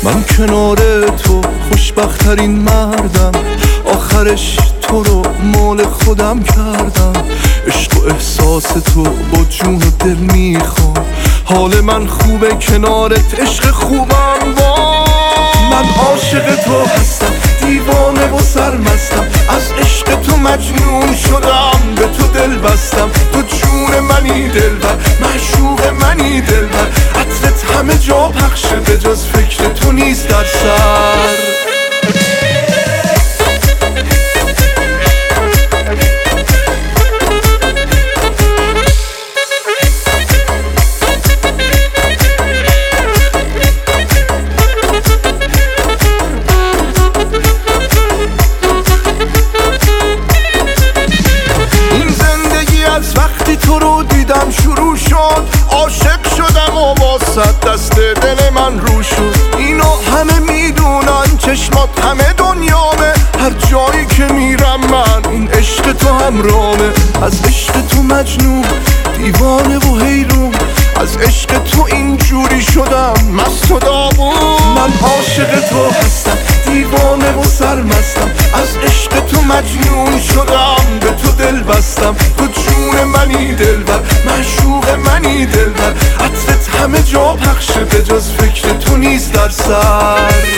من کنار تو خوشبخت‌ترین مردم، آخرش تو رو مال خودم کردم. عشق و احساس تو با جون و دل میخوام، حال من خوبه کنارت، عشق خوبم با. من عاشق تو هستم، دیوانه و سرمستم، از عشق تو مجنون شدم، به تو دل بستم. تو جون منی دلبر، معشوق منی دلبر، عطرت همه جا پخشه به جز فکر تو نیست در سر. وقتی تو رو دیدم شروع شد، عاشق شدم و واسه دست دل من رو شد. اینو همه میدونن، چشمات همه دنیامه، هر جایی که میرم من این عشق تو همراهمه. از عشق تو مجنون، دیوانه و حیرون، از عشق تو اینجوری شدم مست و داغون. من عاشق تو هستم، دیوانه و سرمستم، از عشق تو مجنون شدم، به تو دل بستم. تو جون منی دلبر، معشوق منی دلبر، عطرت همه جا پخشه به جز فکر تو نیست در سر.